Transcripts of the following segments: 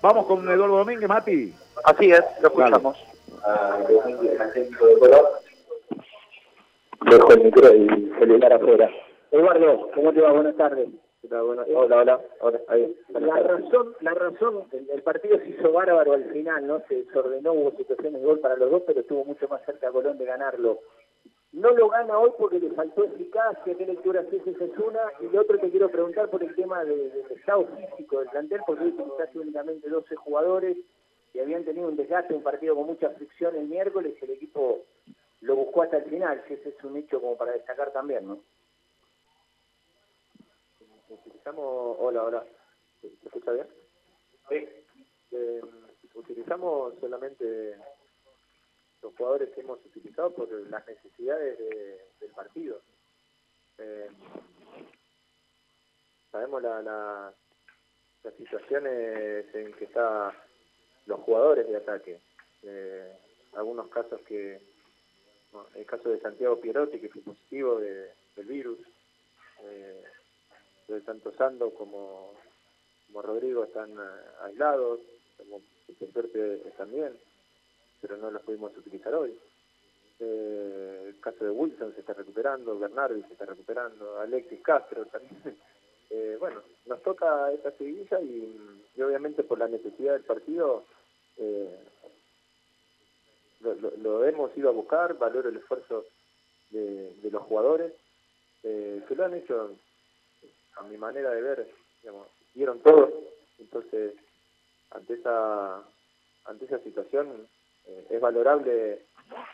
Vamos con Eduardo Domínguez, Mati. Así es, lo escuchamos. Dejo el micro y el celular afuera. Eduardo, ¿cómo te va? Buenas tardes. Hola, ahí. La razón, el partido se hizo bárbaro al final, ¿no? Se desordenó, hubo situaciones de gol para los dos, pero estuvo mucho más cerca a Colón de ganarlo. No lo gana hoy porque le faltó eficacia. ¿Qué lectura haces? Esa es una. Y lo otro te quiero preguntar por el tema del estado físico del plantel, porque hoy utilizaste únicamente 12 jugadores y habían tenido un desgaste, un partido con mucha fricción el miércoles, el equipo lo buscó hasta el final, si ese es un hecho como para destacar también, ¿no? Utilizamos... Hola. ¿Se escucha bien? Sí. Utilizamos solamente los jugadores que hemos utilizado por las necesidades del partido. Sabemos las situaciones en que están los jugadores de ataque. Algunos casos el caso de Santiago Pierotti, que fue positivo del virus. Tanto Sando como Rodrigo están aislados, como Pepe también, pero no los pudimos utilizar hoy. El caso de Wilson se está recuperando, Bernardi se está recuperando, Alexis Castro también. Bueno, nos toca esta seguidilla y obviamente por la necesidad del partido lo hemos ido a buscar. Valoro el esfuerzo de los jugadores que lo han hecho, a mi manera de ver, digamos, dieron todo. Entonces, ante esa situación es valorable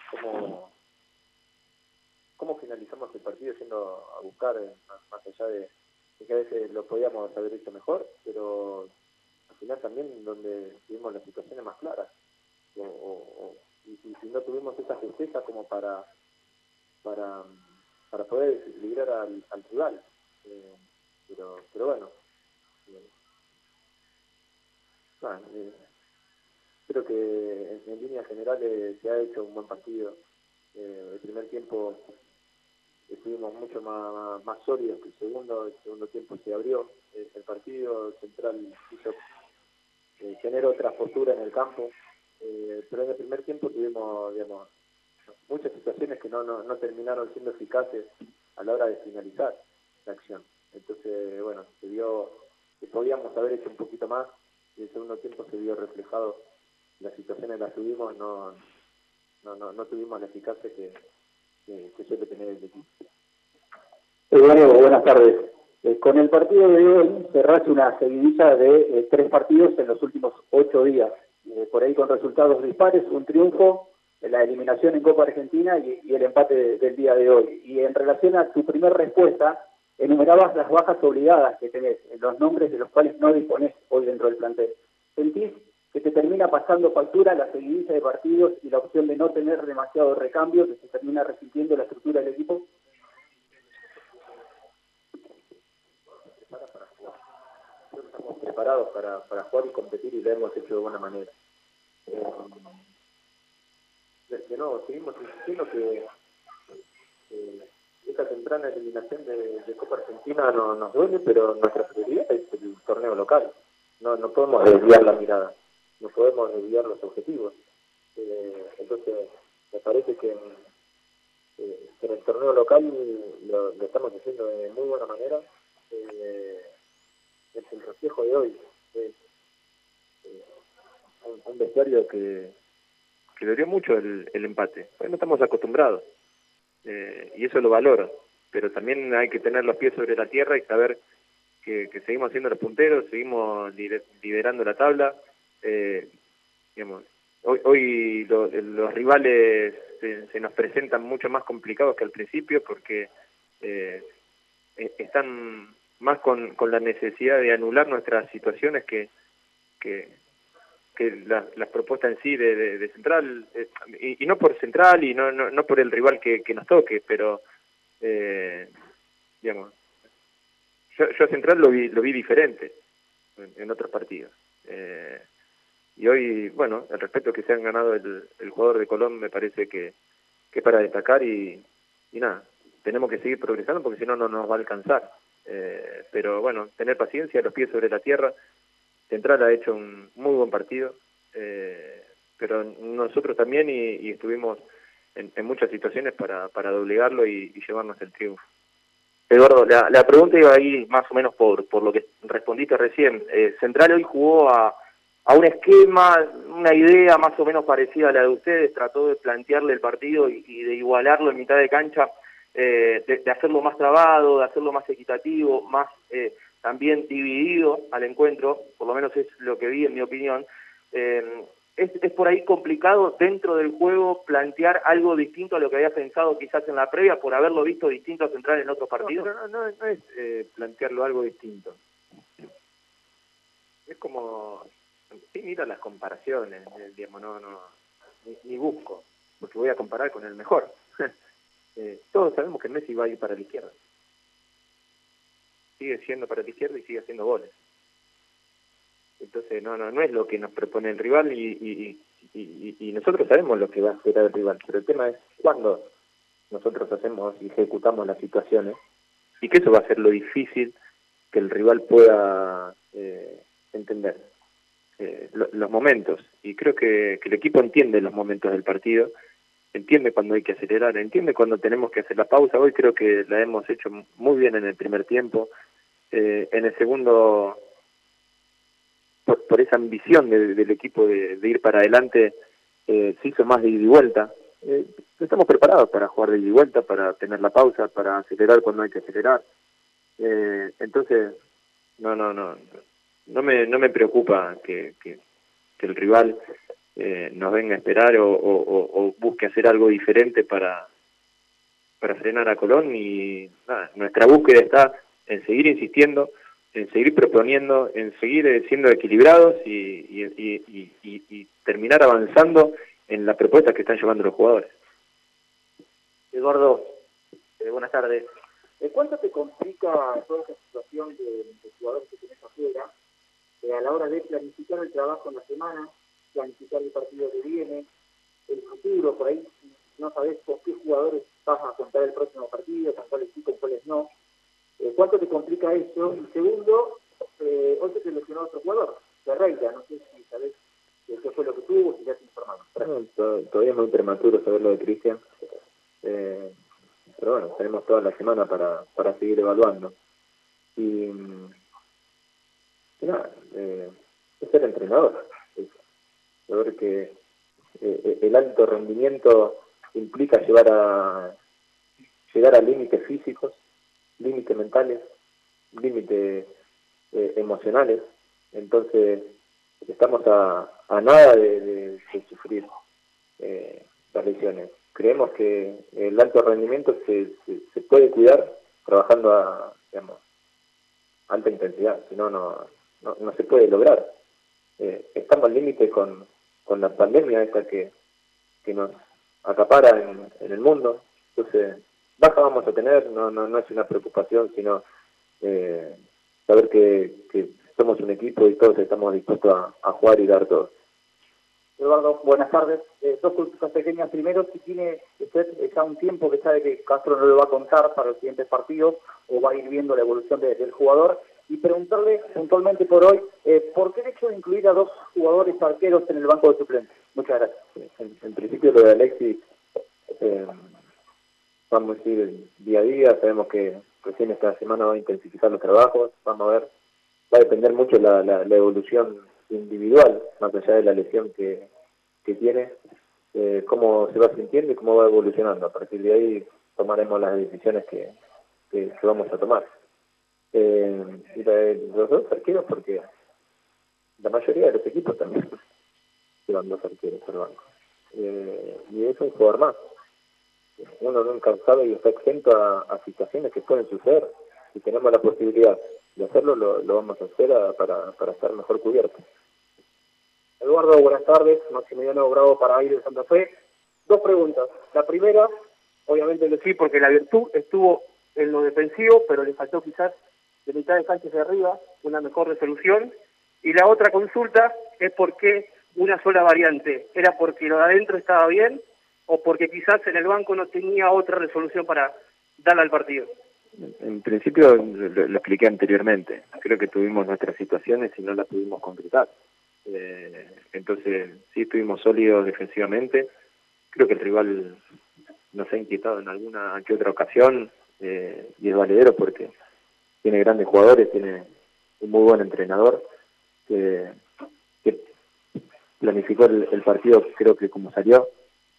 cómo finalizamos el partido yendo a buscar, más allá de que a veces lo podíamos haber hecho mejor, pero al final también donde tuvimos las situaciones más claras, y no tuvimos esa justeza como para poder librar al rival. Pero bueno, creo que en líneas generales se ha hecho un buen partido. El primer tiempo estuvimos mucho más sólidos que el segundo tiempo se abrió el partido, Central hizo tener otra postura en el campo, pero en el primer tiempo tuvimos, digamos, muchas situaciones que no terminaron siendo eficaces a la hora de finalizar la acción. Entonces, bueno, se vio que podíamos haber hecho un poquito más, y el segundo tiempo se vio reflejado las situaciones en las que tuvimos, no tuvimos la eficacia que suele tener el equipo. Eduardo, buenas tardes. Con el partido de hoy cerraste una seguidilla de 3 partidos en los últimos 8 días, por ahí con resultados dispares, un triunfo, la eliminación en Copa Argentina y el empate del día de hoy. Y en relación a tu primera respuesta, enumerabas las bajas obligadas que tenés, los nombres de los cuales no disponés hoy dentro del plantel. ¿Sentís que te termina pasando factura la seguidilla de partidos y la opción de no tener demasiado recambio, que se termina resintiendo la estructura del equipo? Estamos preparados para jugar y competir y lo hemos hecho de buena manera. De nuevo, seguimos insistiendo que esta temprana eliminación de Copa Argentina nos duele, pero nuestra prioridad es el torneo local. No podemos desviar la mirada, no podemos desviar los objetivos. Entonces, me parece que en el torneo local lo estamos haciendo de muy buena manera. Es el reflejo de hoy. Un vestuario que dolió mucho el empate. Pues no estamos acostumbrados. Y eso lo valoro, pero también hay que tener los pies sobre la tierra y saber que seguimos siendo los punteros, seguimos liderando la tabla. Digamos, hoy los rivales se nos presentan mucho más complicados que al principio porque están más con la necesidad de anular nuestras situaciones que las propuestas en sí de Central, y no por Central y no por el rival que nos toque, pero digamos, yo a Central lo vi diferente en otros partidos, y hoy, bueno, el respeto que se han ganado el jugador de Colón me parece que es para destacar, y nada, tenemos que seguir progresando porque si no nos va a alcanzar, pero bueno, tener paciencia, los pies sobre la tierra, Central ha hecho un muy buen partido, pero nosotros también y estuvimos en muchas situaciones para doblegarlo y llevarnos el triunfo. Eduardo, la pregunta iba ahí más o menos por lo que respondiste recién. Central hoy jugó a un esquema, una idea más o menos parecida a la de ustedes, trató de plantearle el partido y de igualarlo en mitad de cancha, de hacerlo más trabado, de hacerlo más equitativo, más también dividido al encuentro, por lo menos es lo que vi en mi opinión. Es por ahí complicado dentro del juego plantear algo distinto a lo que había pensado quizás en la previa por haberlo visto distinto a Central en otros partidos. No es plantearlo algo distinto. Es como, sí, mira las comparaciones, digamos, ni busco, porque voy a comparar con el mejor. Todos sabemos que Messi va a ir para la izquierda. Sigue siendo para la izquierda y sigue haciendo goles. Entonces no es lo que nos propone el rival y nosotros sabemos lo que va a hacer el rival, pero el tema es cuándo nosotros hacemos y ejecutamos las situaciones, y que eso va a ser lo difícil que el rival pueda entender los momentos, y creo que el equipo entiende los momentos del partido, entiende cuando hay que acelerar, entiende cuando tenemos que hacer la pausa. Hoy creo que la hemos hecho muy bien en el primer tiempo, en el segundo por esa ambición del equipo de ir para adelante, se hizo más de ida y vuelta. Estamos preparados para jugar de ida y vuelta, para tener la pausa, para acelerar cuando hay que acelerar. Entonces, no me preocupa que el rival nos venga a esperar o busque hacer algo diferente para frenar a Colón. Y nada, nuestra búsqueda está en seguir insistiendo, en seguir proponiendo, en seguir siendo equilibrados y terminar avanzando en las propuestas que están llevando los jugadores. Eduardo, buenas tardes. ¿Cuánto te complica toda esta situación de jugadores que tenés afuera a la hora de planificar el trabajo en la semana, planificar el partido que viene, el futuro? Por ahí no sabés con qué jugadores vas a contar el próximo partido, con cuáles sí, con cuáles no. ¿Cuánto te complica eso? Y segundo, hoy se te lesionó otro jugador, Ferreira, no sé si sabés qué fue lo que tuvo, si ya te informaron. Todavía es muy prematuro saber lo de Cristian, pero bueno, tenemos toda la semana para seguir evaluando. Y nada, es el entrenador, saber que el alto rendimiento implica llegar a límites físicos, límites mentales, límites emocionales. Entonces estamos a nada de sufrir las lesiones. Creemos que el alto rendimiento se puede cuidar trabajando a alta intensidad, si no se puede lograr. Estamos al límite con la pandemia esta que nos acapara en el mundo. Entonces baja vamos a tener, no es una preocupación, sino saber que somos un equipo y todos estamos dispuestos a jugar y dar todo. Eduardo, buenas tardes. Dos consultas pequeñas. Primero, si tiene usted ya un tiempo que sabe que Castro no le va a contar para los siguientes partidos o va a ir viendo la evolución del jugador, y preguntarle puntualmente por hoy, ¿por qué el hecho de incluir a dos jugadores arqueros en el banco de suplentes? Muchas gracias. En principio lo de Alexis, vamos a ir día a día, sabemos que recién esta semana va a intensificar los trabajos, vamos a ver, va a depender mucho la evolución individual, más allá de la lesión que tiene, cómo se va sintiendo y cómo va evolucionando. A partir de ahí tomaremos las decisiones que vamos a tomar. Y los dos arqueros, porque la mayoría de los equipos también llevan dos arqueros al banco. Y es un jugador más. Uno nunca sabe y está exento a situaciones que pueden suceder. Si tenemos la posibilidad de hacerlo, lo vamos a hacer para estar mejor cubiertos. Eduardo, buenas tardes. Maximiliano Bravo para ir de Santa Fe. Dos preguntas. La primera, obviamente sí, porque la virtud estuvo en lo defensivo, pero le faltó quizás de mitad de cancha hacia arriba una mejor resolución. Y la otra consulta es por qué una sola variante. ¿Era porque lo de adentro estaba bien o porque quizás en el banco no tenía otra resolución para darle al partido? En principio lo expliqué anteriormente. Creo que tuvimos nuestras situaciones y no las pudimos concretar. Entonces sí estuvimos sólidos defensivamente. Creo que el rival nos ha inquietado en alguna que otra ocasión y es valedero porque tiene grandes jugadores, tiene un muy buen entrenador que planificó el partido creo que como salió.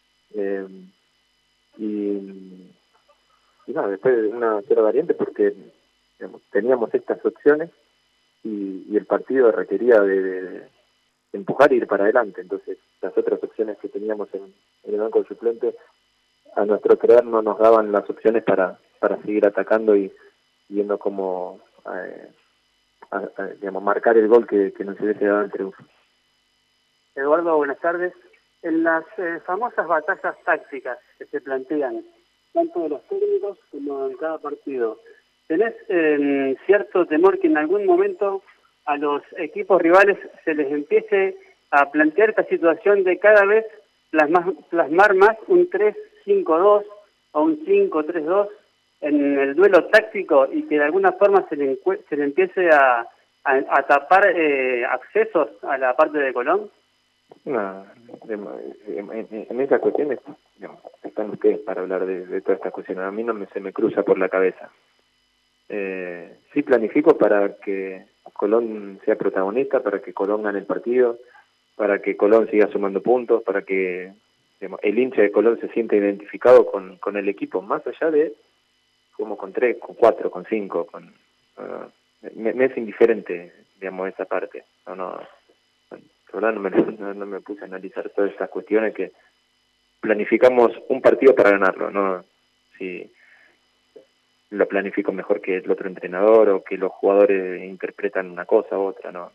Y no, después de una cierta variante porque digamos, teníamos estas opciones y el partido requería de empujar e ir para adelante. Entonces las otras opciones que teníamos en el banco de suplentes, a nuestro creer no nos daban las opciones para seguir atacando y viendo cómo digamos, marcar el gol que nos hubiese dado el triunfo. Eduardo, buenas tardes. En las famosas batallas tácticas que se plantean, tanto de los técnicos como en cada partido, ¿tenés cierto temor que en algún momento a los equipos rivales se les empiece a plantear esta situación de cada vez plasmar más un 3-5-2 o un 5-3-2 en el duelo táctico y que de alguna forma se le empiece a tapar accesos a la parte de Colón? No, en esas cuestiones digamos, están ustedes para hablar de todas estas cuestiones. A mí no se me cruza por la cabeza. Sí planifico para que Colón sea protagonista, para que Colón gane el partido, para que Colón siga sumando puntos, para que digamos, el hincha de Colón se sienta identificado con el equipo, más allá de como con 3, con 4, con 5, me es indiferente, digamos, esa parte. No me puse a analizar todas estas cuestiones que planificamos un partido para ganarlo, no si lo planifico mejor que el otro entrenador o que los jugadores interpretan una cosa u otra, no.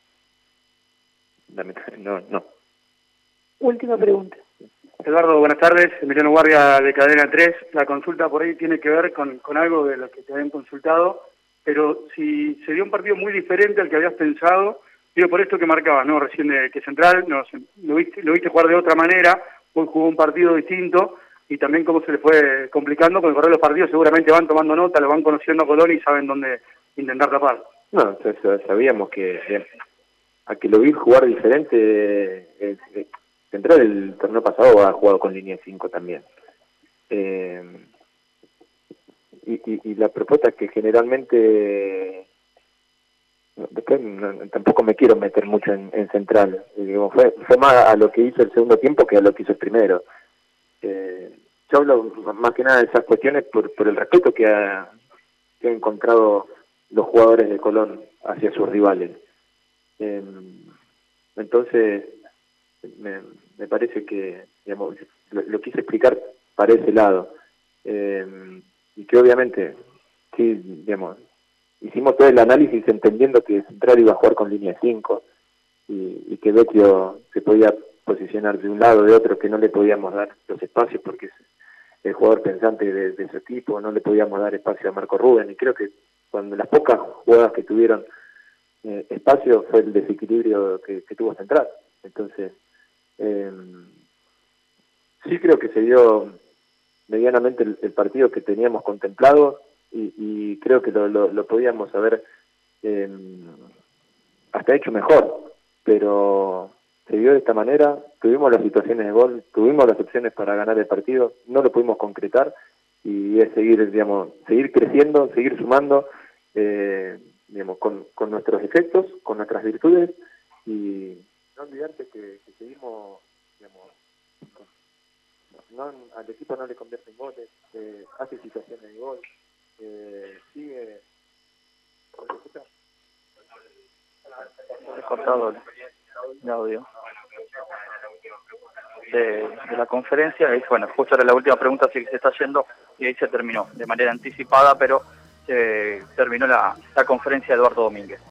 Última pregunta. Eduardo, buenas tardes. Emiliano Guardia de Cadena 3. La consulta por ahí tiene que ver con algo de lo que te habían consultado, pero si se dio un partido muy diferente al que habías pensado, digo por esto que marcabas, ¿no? Recién que Central lo viste jugar de otra manera, hoy jugó un partido distinto y también cómo se le fue complicando con el correr de los partidos. Seguramente van tomando nota, lo van conociendo a Colón y saben dónde intentar tapar. No, sabíamos que a que lo vi jugar diferente. Central el torneo pasado ha jugado con línea 5 también. Y la propuesta que generalmente después tampoco me quiero meter mucho en Central. Fue más a lo que hizo el segundo tiempo que a lo que hizo el primero. Yo hablo más que nada de esas cuestiones por el respeto que han encontrado los jugadores de Colón hacia sus rivales. Entonces me parece que digamos, lo quise explicar para ese lado. Y que obviamente sí, digamos, hicimos todo el análisis entendiendo que Central iba a jugar con línea 5 y que Vecchio se podía posicionar de un lado o de otro, que no le podíamos dar los espacios porque es el jugador pensante de su equipo, no le podíamos dar espacio a Marco Rubén, y creo que cuando las pocas jugadas que tuvieron espacio fue el desequilibrio que tuvo Central. Entonces sí creo que se dio medianamente el partido que teníamos contemplado y creo que lo podíamos haber hasta hecho mejor, pero se dio de esta manera. Tuvimos las situaciones de gol, tuvimos las opciones para ganar el partido, no lo pudimos concretar y es seguir creciendo, seguir sumando con nuestros efectos, con nuestras virtudes y no olvidarte que seguimos al equipo no le convierten goles, hace situaciones de gol, sigue. He cortado el audio de la conferencia y bueno, justo era la última pregunta, así que se está yendo y ahí se terminó de manera anticipada, pero terminó la conferencia de Eduardo Domínguez.